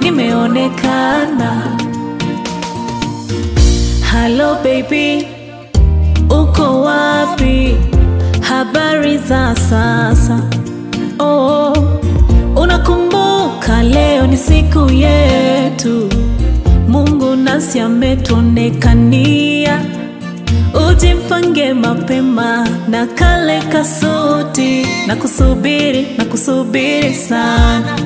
nimeonekana. Hello baby, uko wapi? Habari za sasa? Oh, unakumbuka leo ni siku yetu, Mungu nasi ametuonekania. Ujimpange mapema na kale kasuti, na kusubiri sana.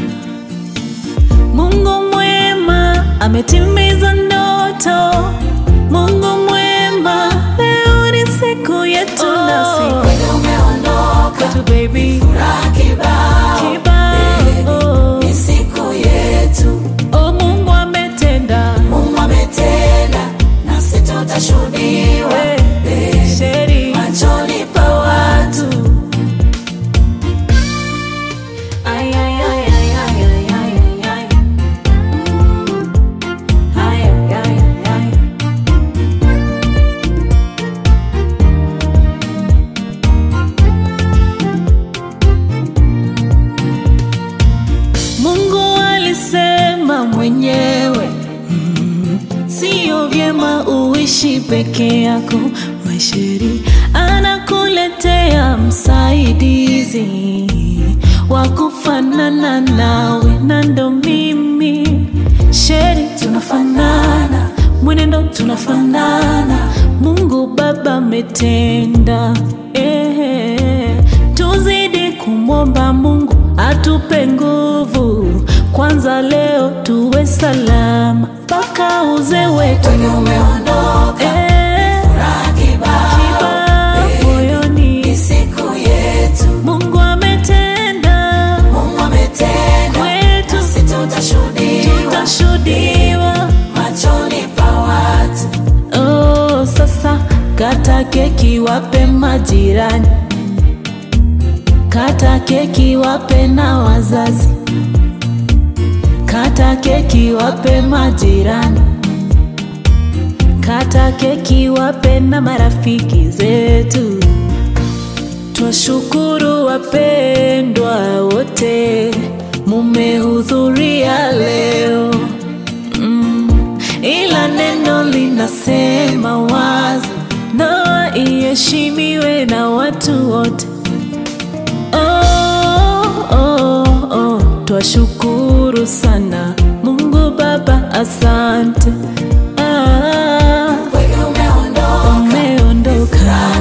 Mungu mwema ametimiza ndoto, Mungu mwema leo ni siku yetu. Nasi umeondoka kwetu baby, furaha kibao, kibao. ni siku yetu. Oh, Mungu ametenda, nasi tutashuhudiwa sheri machoni pa watu. ay ay ay ay ay ay ay ay ay ay ay. Mungu alisema mwenyewe, sio vyema uishi peke yako. Maisheri anakuletea msaidizi wa kufanana nawe, na ndo mimi. Sheri tunafanana, mwenendo tunafanana, Mungu Baba ametenda. Tuzidi kumwomba Mungu atupe nguvu, kwanza leo tuwe salama mpaka uzee wetu. Umeondoka furaha kibao, moyoni ni siku yetu. Mungu ametenda kwetu, nasi tutashuhudiwa machoni pa watu. Oh, sasa kata keki wape majirani, kata keki wape na wazazi, kata keki wape majirani, kata keki wape na marafiki zetu. Twashukuru wapendwa wote mumehudhuria leo, ila neno linasema wazi, ndoa iheshimiwe na watu wote. Twashukuru sana Mungu Baba, asante. Umeondoka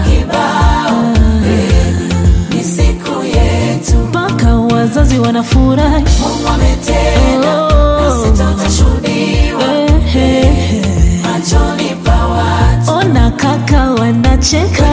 ni siku yetu. mpaka wazazi wanafurahi. Mungu ametenda, nasi tutashuhudiwa machoni pa watu. Ona kaka wanacheka,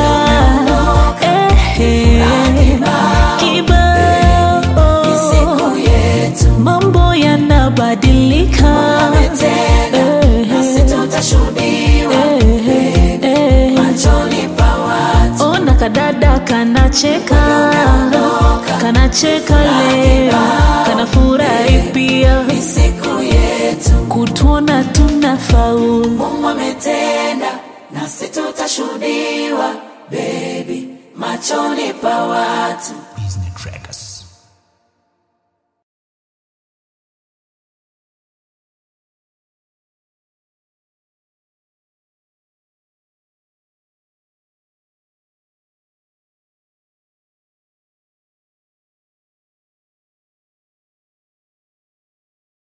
kibao, Ni siku yetu. mambo yanabadilika. Nasi tutashuhudiwa machoni pa watu. Ona kadada kanacheka, kanacheka leo, kanafurahi pia. Ni siku yetu. Kutuona tunafaulu. Mungu ametenda, nasi tutashuhudiwa machoni pa watu.